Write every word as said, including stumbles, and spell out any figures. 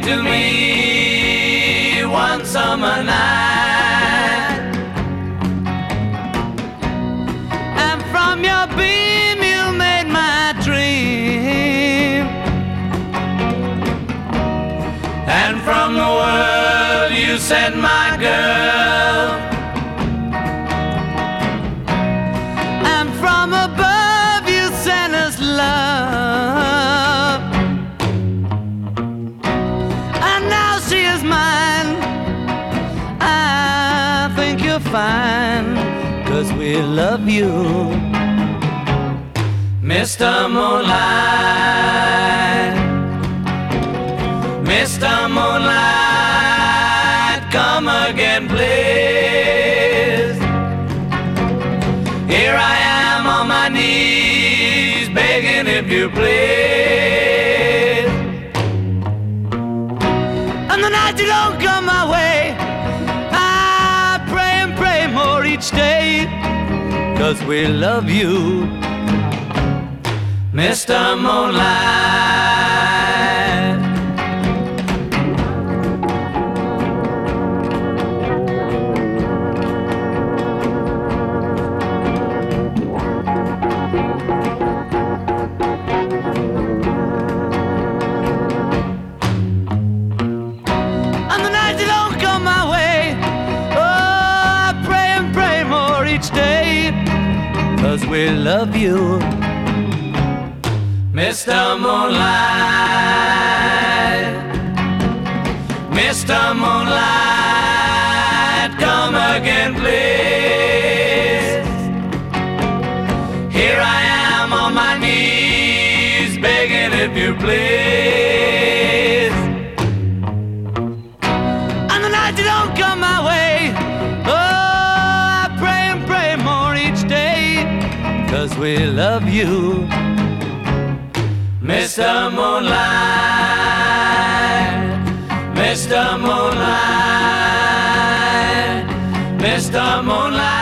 to me one summer night, and from your beam you made my dream, and from the world you sent my girl, and from above you sent us love, and now she is mine. I think you're fine, 'cause we love you, Mister Moonlight. Mister Moonlight, come again, please. Here I am on my knees, begging if you please. And the night you don't come my way, I pray and pray more each day, 'cause we love you, Mister Moonlight. Cause we love you, Mister Moonlight. Mister Moonlight, come again, please. Here I am on my knees, begging if you please. And the night you don't come my way, cause we love you, Mister Moonlight. Mister Moonlight, Mister Moonlight.